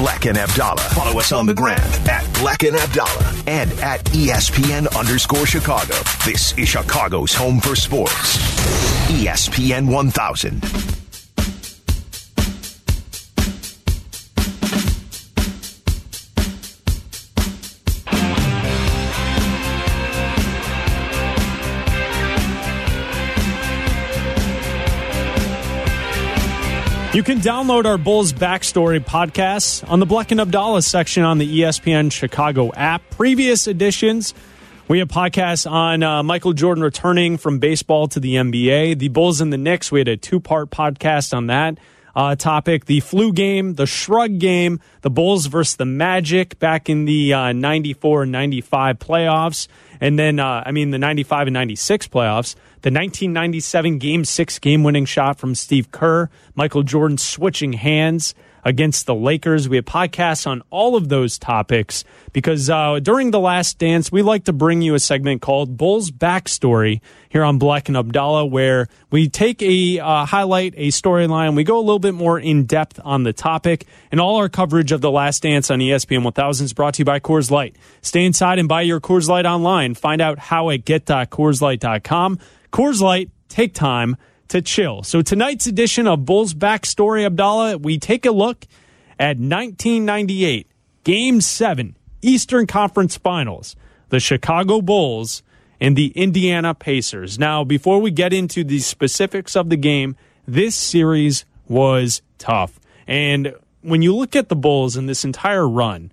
Black and Abdallah. Follow us on the gram at Black and Abdallah and at ESPN_Chicago. This is Chicago's home for sports. ESPN 1000. You can download our Bulls Backstory podcast on the Black and Abdallah section on the ESPN Chicago app. Previous editions, we have podcasts on Michael Jordan returning from baseball to the NBA. The Bulls and the Knicks, we had a two-part podcast on that topic. The flu game, the shrug game, the Bulls versus the Magic back in the 94 and 95 playoffs. And then, the 95 and 96 playoffs. The 1997 Game 6 game-winning shot from Steve Kerr. Michael Jordan switching hands against the Lakers. We have podcasts on all of those topics because during The Last Dance, we like to bring you a segment called Bulls Backstory here on Black and Abdallah, where we take a highlight, a storyline. We go a little bit more in-depth on the topic. And all our coverage of The Last Dance on ESPN 1000 is brought to you by Coors Light. Stay inside and buy your Coors Light online. Find out how at get.coorslight.com. Coors Light, take time to chill. So tonight's edition of Bulls Backstory, Abdallah, we take a look at 1998, Game 7, Eastern Conference Finals, the Chicago Bulls and the Indiana Pacers. Now, before we get into the specifics of the game, this series was tough. And when you look at the Bulls in this entire run,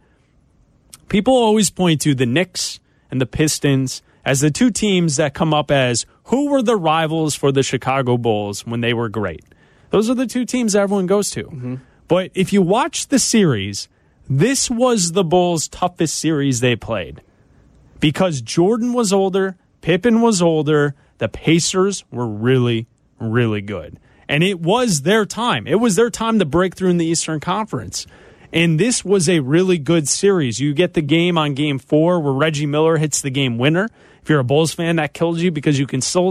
people always point to the Knicks and the Pistons as the two teams that come up as who were the rivals for the Chicago Bulls when they were great. Those are the two teams that everyone goes to. Mm-hmm. But if you watch the series, this was the Bulls' toughest series they played. Because Jordan was older, Pippen was older, the Pacers were really, really good. And it was their time. It was their time to break through in the Eastern Conference. And this was a really good series. You get the game on Game 4 where Reggie Miller hits the game winner. If you're a Bulls fan, that kills you because you can still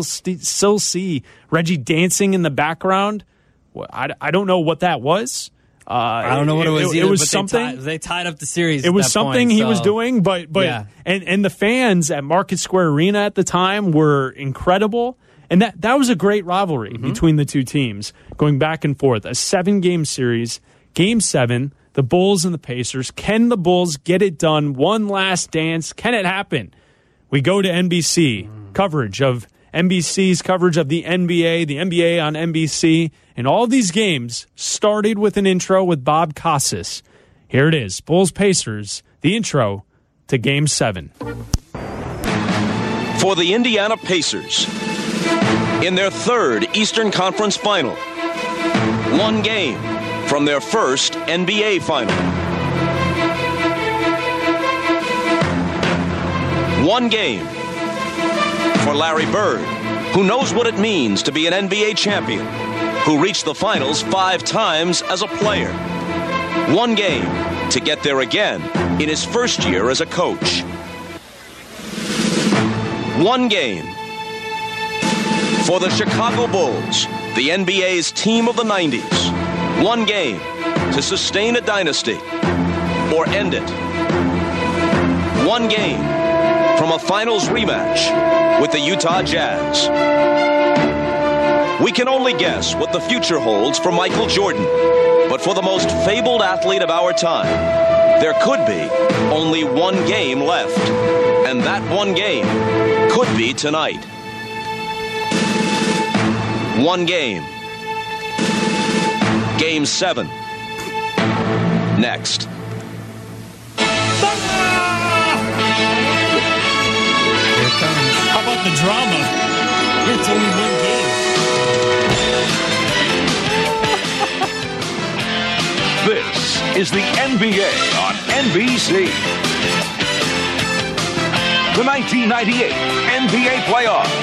see Reggie dancing in the background. I don't know what that was. I don't know what it was either, it was but something. They tied up the series. It was something he was doing, but yeah. and the fans at Market Square Arena at the time were incredible. And that was a great rivalry between the two teams, going back and forth. A 7-game series, Game 7, the Bulls and the Pacers. Can the Bulls get it done? One last dance. Can it happen? We go to NBC's coverage of the NBA on NBC, and all these games started with an intro with Bob Costas. Here it is, Bulls-Pacers, the intro to Game 7. For the Indiana Pacers, in their third Eastern Conference Final, one game from their first NBA Final. One game for Larry Bird, who knows what it means to be an NBA champion, who reached the finals 5 times as a player. One game to get there again in his first year as a coach. One game for the Chicago Bulls, the NBA's team of the 90s. One game to sustain a dynasty or end it. One game from a finals rematch with the Utah Jazz. We can only guess what the future holds for Michael Jordan, but for the most fabled athlete of our time, there could be only one game left, and that one game could be tonight. One game. Game 7. Next. How about the drama? It's only one game. This is the NBA on NBC. The 1998 NBA playoffs.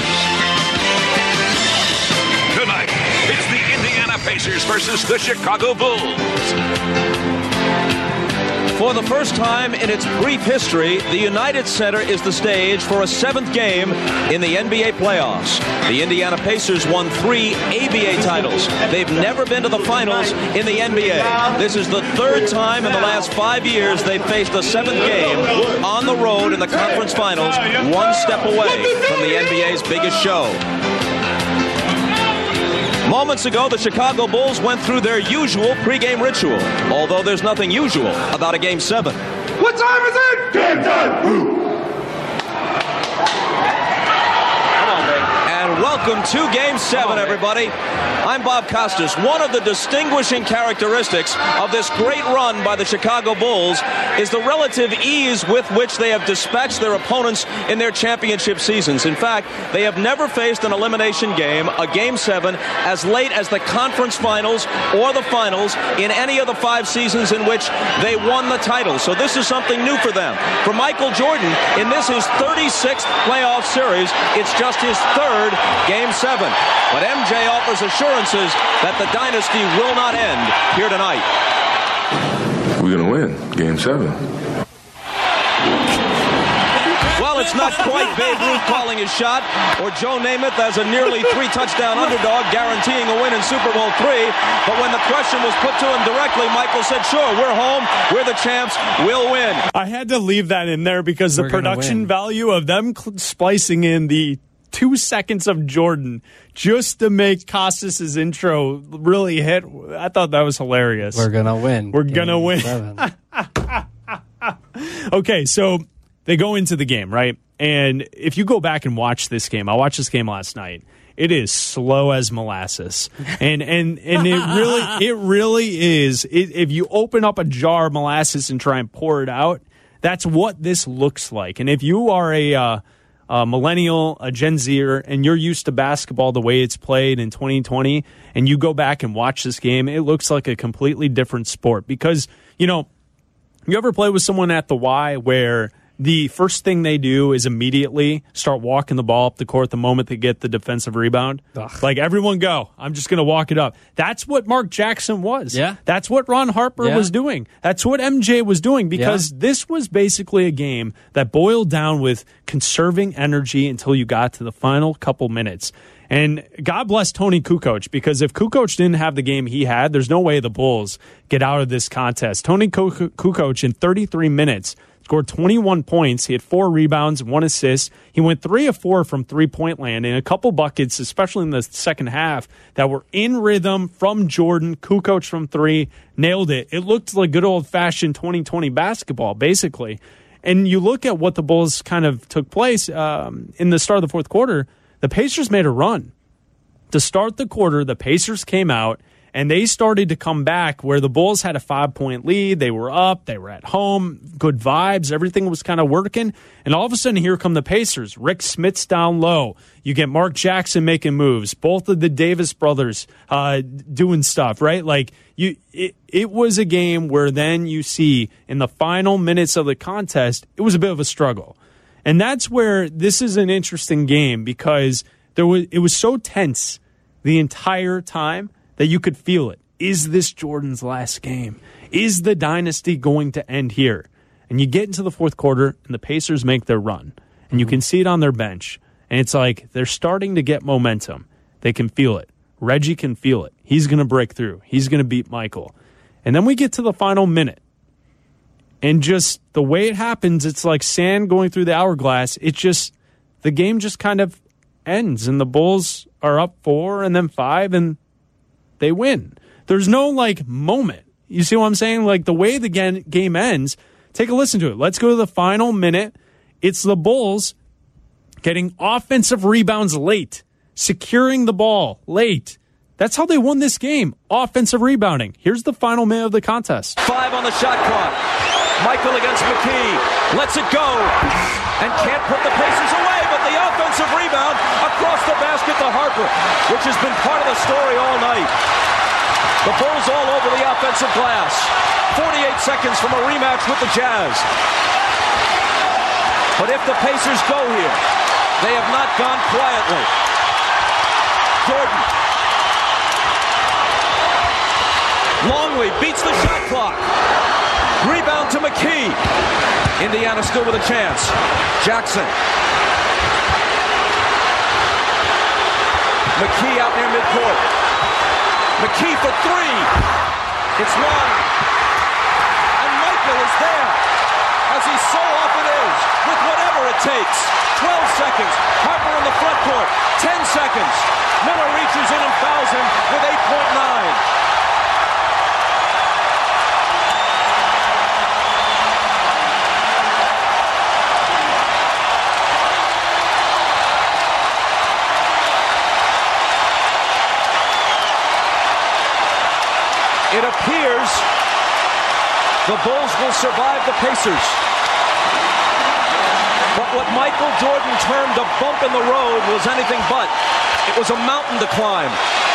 Tonight, it's the Indiana Pacers versus the Chicago Bulls. For the first time in its brief history, the United Center is the stage for a 7th game in the NBA playoffs. The Indiana Pacers won 3 ABA titles. They've never been to the finals in the NBA. This is the 3rd time in the last 5 years they've faced a 7th game on the road in the conference finals, one step away from the NBA's biggest show. Moments ago, the Chicago Bulls went through their usual pregame ritual, although there's nothing usual about a Game 7. What time is it? Game time! And welcome to Game 7, everybody. I'm Bob Costas. One of the distinguishing characteristics of this great run by the Chicago Bulls is the relative ease with which they have dispatched their opponents in their championship seasons. In fact, they have never faced an elimination game, a Game 7, as late as the conference finals or the finals in any of the 5 seasons in which they won the title. So this is something new for them. For Michael Jordan, in this his 36th playoff series, it's just his 3rd Game 7. But MJ offers assurances that the dynasty will not end here tonight. We're going to win Game 7. Well, it's not quite Babe Ruth calling his shot or Joe Namath as a nearly 3-touchdown underdog guaranteeing a win in Super Bowl III. But when the question was put to him directly, Michael said, sure, we're home, we're the champs, we'll win. I had to leave that in there because the production value of them splicing in the 2 seconds of Jordan just to make Costas' intro really hit. I thought that was hilarious. We're going to win. We're going to win. Okay, so they go into the game, right? And if you go back and watch this game, I watched this game last night. It is slow as molasses. And it really is. If you open up a jar of molasses and try and pour it out, that's what this looks like. And if you are a millennial, a Gen Zer, and you're used to basketball the way it's played in 2020, and you go back and watch this game, it looks like a completely different sport. Because, you know, you ever play with someone at the Y where the first thing they do is immediately start walking the ball up the court the moment they get the defensive rebound? Ugh. Like, everyone go. I'm just going to walk it up. That's what Mark Jackson was. Yeah. That's what Ron Harper was doing. That's what MJ was doing, because this was basically a game that boiled down with conserving energy until you got to the final couple minutes. And God bless Tony Kukoc, because if Kukoc didn't have the game he had, there's no way the Bulls get out of this contest. Tony Kukoc in 33 minutes scored 21 points. He had 4 rebounds, 1 assist. He went 3 of 4 from three-point land, and a couple buckets, especially in the second half, that were in rhythm from Jordan. Kukoc from 3, nailed it. It looked like good old-fashioned 2020 basketball, basically. And you look at what the Bulls kind of took place in the start of the fourth quarter, the Pacers made a run. To start the quarter, the Pacers came out, and they started to come back where the Bulls had a 5-point lead. They were up. They were at home. Good vibes. Everything was kind of working. And all of a sudden, here come the Pacers. Rick Smits down low. You get Mark Jackson making moves. Both of the Davis brothers doing stuff, right? Like, it was a game where then you see in the final minutes of the contest, it was a bit of a struggle. And that's where this is an interesting game, because it was so tense the entire time that you could feel it. Is this Jordan's last game? Is the dynasty going to end here? And you get into the fourth quarter, and the Pacers make their run. And you can see it on their bench. And it's like they're starting to get momentum. They can feel it. Reggie can feel it. He's going to break through. He's going to beat Michael. And then we get to the final minute. And just the way it happens, it's like sand going through the hourglass. The game just kind of ends. And the Bulls are up 4 and then 5, and they win. There's no, moment. You see what I'm saying? Like, the way the game ends, take a listen to it. Let's go to the final minute. It's the Bulls getting offensive rebounds late, securing the ball late. That's how they won this game, offensive rebounding. Here's the final minute of the contest. 5 on the shot clock. Michael against McKee. Lets it go. And can't put the Pacers away, but the offensive rebound across the basket to Harper, which has been part of the story all night. The Bulls all over the offensive glass. 48 seconds from a rematch with the Jazz. But if the Pacers go here, they have not gone quietly. Jordan. Longley beats the shot clock. Rebound to McKee. Indiana still with a chance. Jackson. McKee out near midcourt. McKee for three. It's long. And Michael is there, as he so often is, with whatever it takes. 12 seconds. Harper in the front court. 10 seconds. Miller reaches in and fouls him with 8.9. It appears the Bulls will survive the Pacers. But what Michael Jordan termed a bump in the road was anything but. It was a mountain to climb.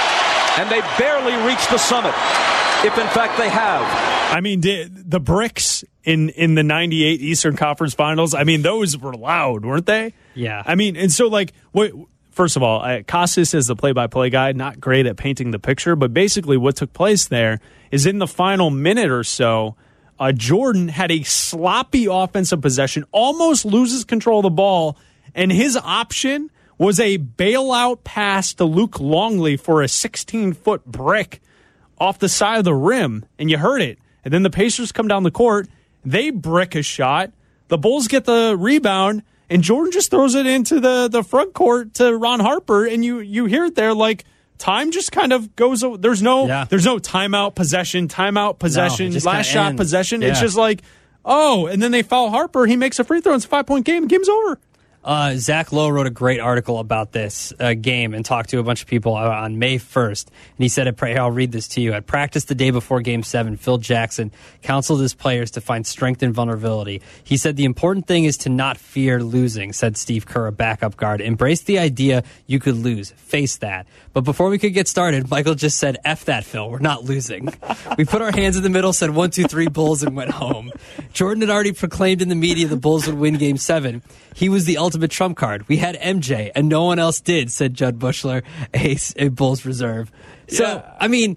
And they barely reached the summit, if in fact they have. I mean, the bricks in the 98 Eastern Conference Finals, I mean, those were loud, weren't they? Yeah. I mean, and so, like, first of all, Costas is the play-by-play guy, not great at painting the picture, but basically what took place there is in the final minute or so, Jordan had a sloppy offensive possession, almost loses control of the ball, and his option was a bailout pass to Luke Longley for a 16-foot brick off the side of the rim, and you heard it. And then the Pacers come down the court, they brick a shot, the Bulls get the rebound, and Jordan just throws it into the front court to Ron Harper, and you hear it there like time just kind of goes. There's no timeout, possession, last shot, possession. Yeah. It's just like, and then they foul Harper. He makes a free throw. It's a 5-point game. Game's over. Zach Lowe wrote a great article about this game and talked to a bunch of people on May 1st. And he said, I'll read this to you. At practice the day before Game 7, Phil Jackson counseled his players to find strength and vulnerability. He said, the important thing is to not fear losing, said Steve Kerr, a backup guard. Embrace the idea you could lose. Face that. But before we could get started, Michael just said, F that, Phil. We're not losing. We put our hands in the middle, said 1, 2, 3 Bulls, and went home. Jordan had already proclaimed in the media the Bulls would win Game 7. He was the ultimate trump card. We had MJ, and no one else did, said Judd Bushler, a Bulls reserve. So, I mean,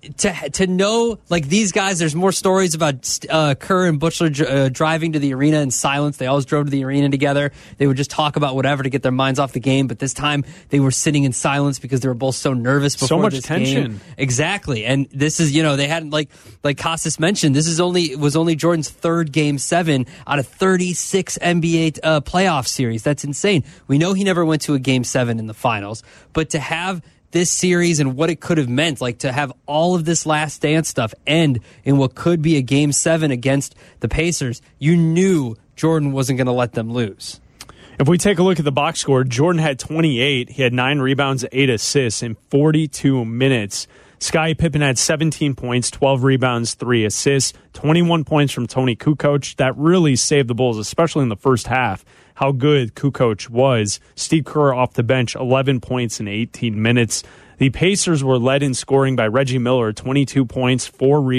to know, like, these guys, there's more stories about Kerr and Bushler driving to the arena in silence. They always drove to the arena together. They would just talk about whatever to get their minds off the game, but this time they were sitting in silence because they were both so nervous before so much this tension. Game. Exactly. And this is, they hadn't, like Costas mentioned, this is was only Jordan's third Game 7 out of 36 NBA playoff series. That's insane. We know he never went to a Game 7 in the finals, but to have this series and what it could have meant, like to have all of this Last Dance stuff end in what could be a Game 7 against the Pacers, you knew Jordan wasn't going to let them lose. If we take a look at the box score, Jordan had 28. He had 9 rebounds, 8 assists in 42 minutes. Scottie Pippen had 17 points, 12 rebounds, 3 assists, 21 points from Tony Kukoc. That really saved the Bulls, especially in the first half, how good Kukoc was. Steve Kerr off the bench, 11 points in 18 minutes. The Pacers were led in scoring by Reggie Miller, 22 points,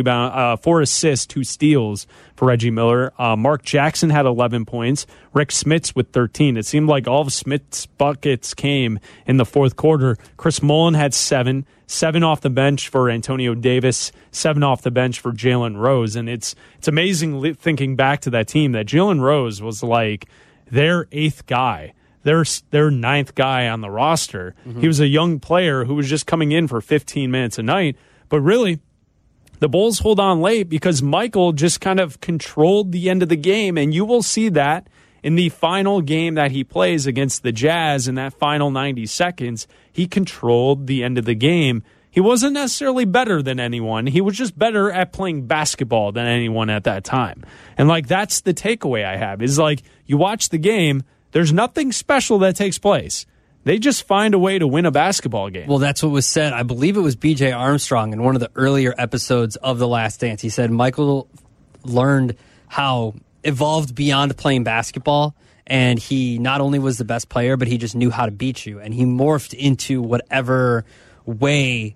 4 assists, 2 steals for Reggie Miller. Mark Jackson had 11 points. Rick Smits with 13. It seemed like all of Smits' buckets came in the fourth quarter. Chris Mullin had 7 off the bench for Antonio Davis, 7 off the bench for Jalen Rose. And it's amazing thinking back to that team that Jalen Rose was like their 8th guy. Their 9th guy on the roster. Mm-hmm. He was a young player who was just coming in for 15 minutes a night. But really, the Bulls hold on late because Michael just kind of controlled the end of the game. And you will see that in the final game that he plays against the Jazz in that final 90 seconds. He controlled the end of the game. He wasn't necessarily better than anyone. He was just better at playing basketball than anyone at that time. And like that's the takeaway I have is like you watch the game, there's nothing special that takes place. They just find a way to win a basketball game. Well, that's what was said. I believe it was B.J. Armstrong in one of the earlier episodes of The Last Dance. He said Michael learned how evolved beyond playing basketball, and he not only was the best player, but he just knew how to beat you, and he morphed into whatever way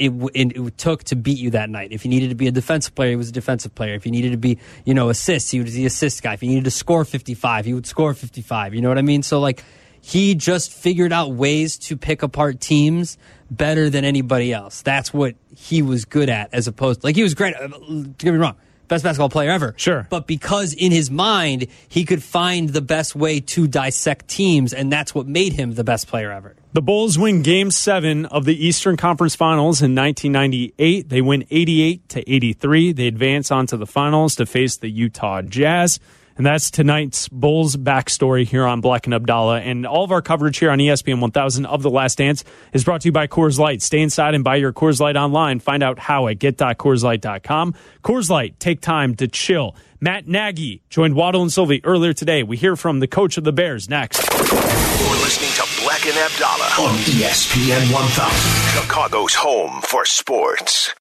it took to beat you that night. If you needed to be a defensive player, he was a defensive player. If you needed to be, assists, he was the assist guy. If you needed to score 55, he would score 55. You know what I mean? So, like, he just figured out ways to pick apart teams better than anybody else. That's what he was good at, as opposed to, like, he was great. Don't get me wrong. best basketball player ever. Sure. But because in his mind, he could find the best way to dissect teams, and that's what made him the best player ever. The Bulls win Game 7 of the Eastern Conference Finals in 1998. They win 88-83. They advance onto the finals to face the Utah Jazz. And that's tonight's Bulls backstory here on Black and Abdallah. And all of our coverage here on ESPN 1000 of The Last Dance is brought to you by Coors Light. Stay inside and buy your Coors Light online. Find out how at get.coorslight.com. Coors Light, take time to chill. Matt Nagy joined Waddle and Sylvie earlier today. We hear from the coach of the Bears next. You're listening to Black and Abdallah on ESPN 1000, Chicago's home for sports.